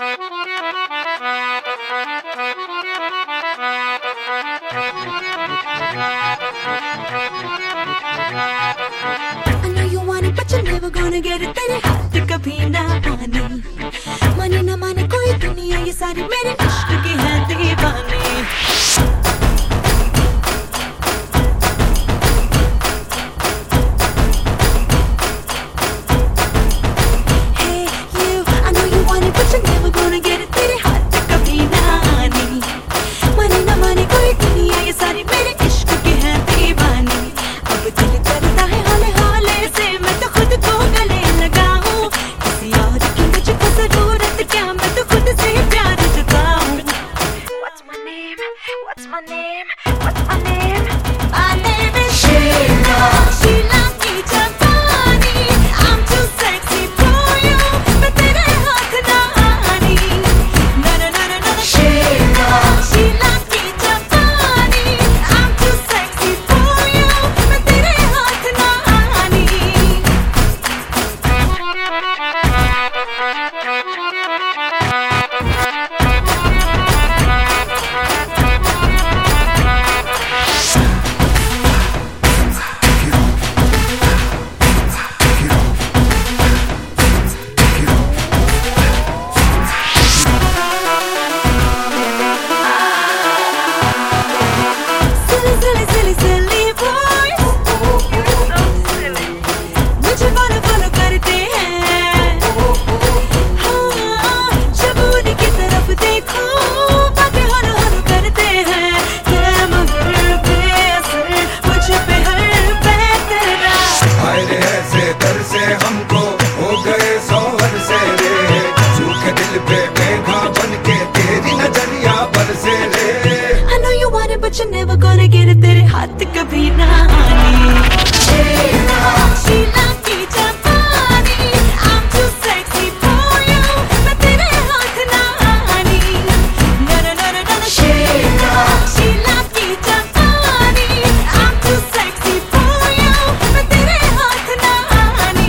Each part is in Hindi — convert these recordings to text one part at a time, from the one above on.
know you want it, but you're never gonna get it. तेरे हाथ कभी ना आने, माने ना माने कोई दुनिया, ये सारी मेरे इश्क की है दीवानी। What's my name? What's my name? My name is Sheila. Sheila की जवानी, I'm too sexy for you. मैं तेरे हाथ ना आनी, ना ना ना ना ना। Sheila, Sheila की जवानी, I'm too sexy for you. मैं तेरे हाथ ना आनी। But you're never gonna get it, तेरे हाथ कभी ना आनी। Sheila, Sheila की जवानी, I'm too sexy for you. मैं तेरे हाथ ना आनी, ना ना ना ना ना। Sheila, Sheila की जवानी, I'm too sexy for you. मैं तेरे हाथ ना आनी।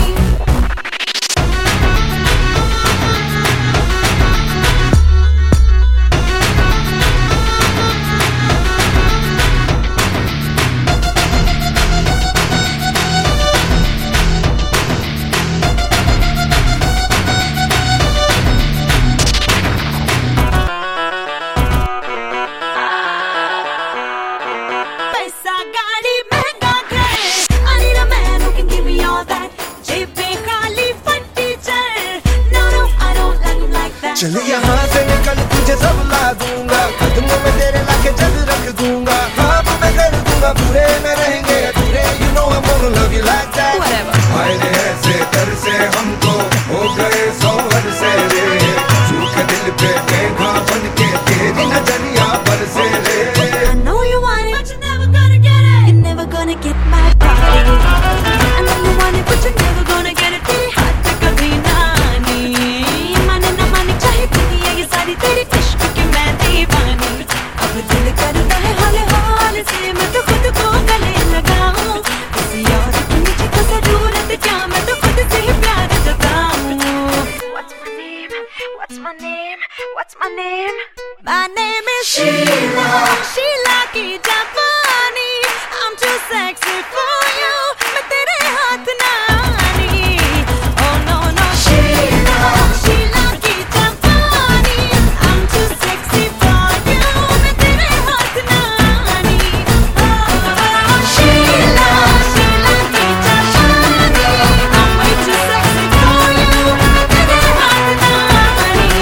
चल यहाँ से निकल, तुझे सब ला दूंगा, कदमों में तेरे लाके जग रख दूंगा, ख्वाब मैं कर दूंगा पूरे, न रहेंगे अधूरे, you know I'm gonna love you like that। आए ऐसे कर से हमको हो गए सौहर से रे, सूखे दिल पे मेघा बन के तेरी नजरिया बरसे रे। I know you want it, but you're never gonna get it. You're never gonna get my body। I know you want it, but you're never gonna get it। तेरे हाथ कभी ना आनी, माने ना माने चाहे दुनिया, ये सारी तेरी इश्क की मैं दीवानी। अब दिल करता है हौले हौले से मैं तो खुद को गले लगाऊं, किसी और की मुझे तो जरूरत क्या, मैं तो खुद से ही प्यार जताऊं। What's my name? What's my name? What's my name? My name is Sheila. Sheila की जवानी, I'm too sexy for you. मैं तेरे हाथ ना आनी, oh no no। Sheila, Sheila की जवानी, I'm too sexy for you. मैं तेरे हाथ ना आनी, oh Sheila, Sheila की जवानी, I'm way too sexy for you. मैं तेरे हाथ ना आनी।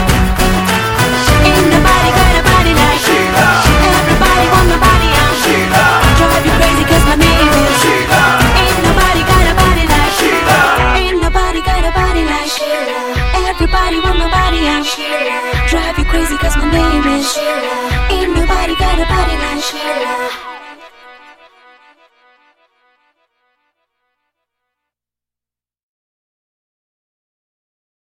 Ain't nobody got a body like Sheila. Everybody want my body, I'm Sheila. Drive you crazy 'cause my name is Sheila. Ain't nobody got a body like Sheila. Ain't nobody got a body like Sheila. Everybody want my body, I'm Sheila. Drive you crazy 'cause my name is Sheila. Ain't nobody got a body like Sheila.